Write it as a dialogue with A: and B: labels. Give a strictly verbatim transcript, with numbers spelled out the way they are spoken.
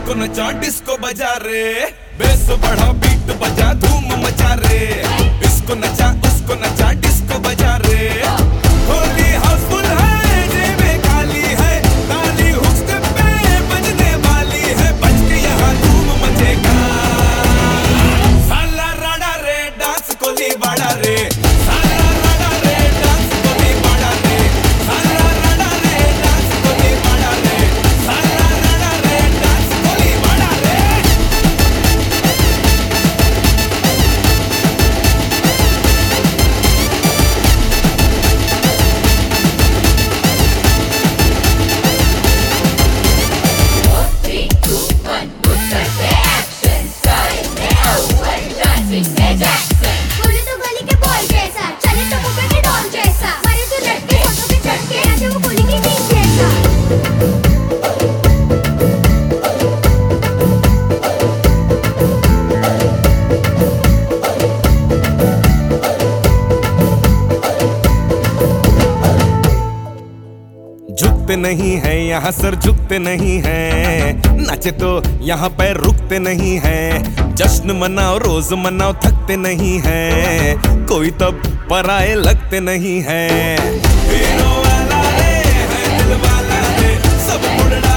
A: इसको नचा डिस्को बजा रे, बेस बढ़ा बीट बजा धूम मचा रे, इसको नचा उसको नचा डिस्को बजा रे। होली हाउसफुल है जेबें खाली है, ताली हुक स्टेप पे बजने वाली है, बज के यहाँ धूम मचेगा। साला राडा रे डांस कोली बाड़ा रे, साला राडा रे डांस कोली बाड़ा रे, साला राडा रे डांस कोली बाड़ा रे, साला राडा रे डांस कोली बाड़ा रे।
B: बोले तो गली के बॉय जैसा, चले तो मुंबई के डॉन जैसा, मारे तो लटके फोटो पे चढ़ के, नाचे वो गोली की टीम जैसा।
A: झुकते नहीं है यहाँ सर, झुकते नहीं है, नाचे तो यहाँ पैर रुकते नहीं है, जश्न मनाओ रोज मनाओ थकते नहीं है, कोई तब पराए लगते नहीं है। हीरो वाला रे है दिल वाला रे, सब मुड़ना